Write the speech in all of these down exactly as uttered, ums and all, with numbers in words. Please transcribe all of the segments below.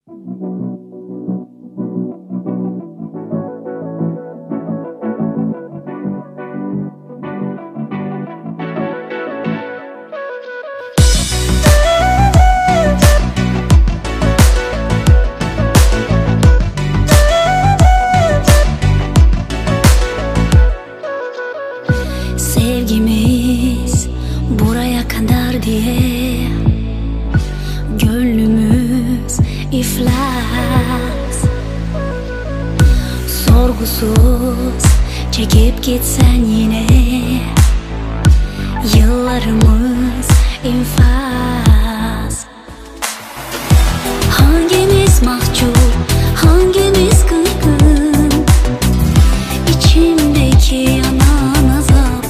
Sevgimiz buraya kadar diye gönlümüz iflas. Sorgusuz çekip gitsen yine yıllarımız infaz. Hangimiz mahcup, hangimiz kırgın, içimdeki yanan azap.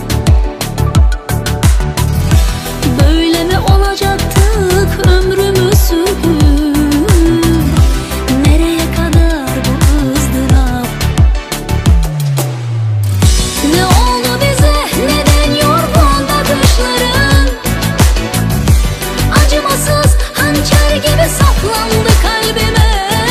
Böyle mi olacaktık ömrümüz sürgün? Nereye kadar bu ızdırap? Ne oldu bize, neden yorgun bakışların? Acımasız hançer gibi saplandı kalbime.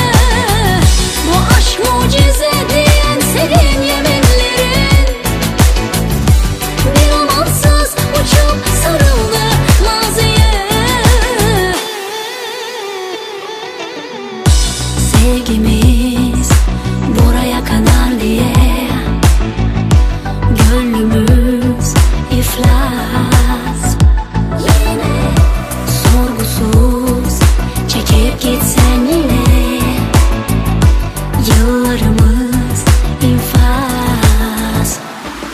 Bu aşk mucize diyen senin yeminlerin bir amansız uçup sarıldı maziye. Sevgimiz buraya kadar diye gönlümüz iflas. Yine sorgusuz çekip gitsen yine yıllarımız infaz.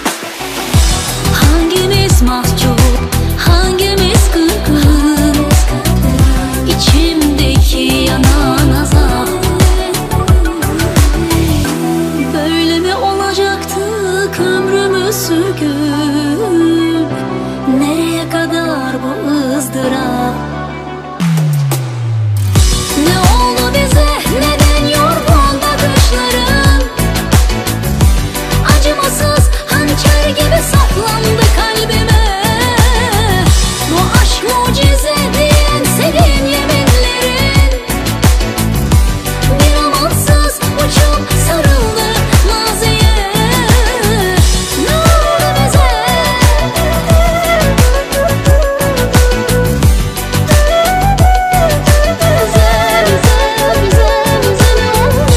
Hangimiz mahcup, hangimiz kırgın, içimdeki yanan azap. Böyle mi olacaktık ömrümüz sürgün? Nereye kadar bu ızdırap? Ne oldu bize, neden yorgun bakışların? Acımasız hançer gibi saplandı kalbime. Bu aşk mucize diyen senin yeminlerin bir amansız uçup sarıldı maziye. Ne oldu bize? Bize, bize, bize, bize ne oldu?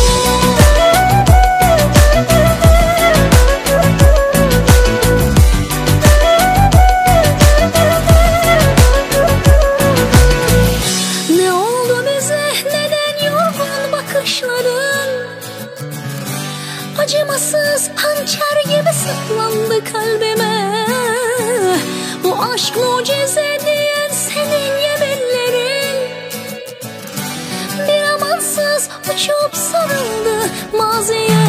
Ne oldu bize, neden yorgun bakışların? Acımasız hançer gibi saplandı kalbime. Bu aşk mucize diyen senin yeminlerin bir amansız uçup sarıldı maziye.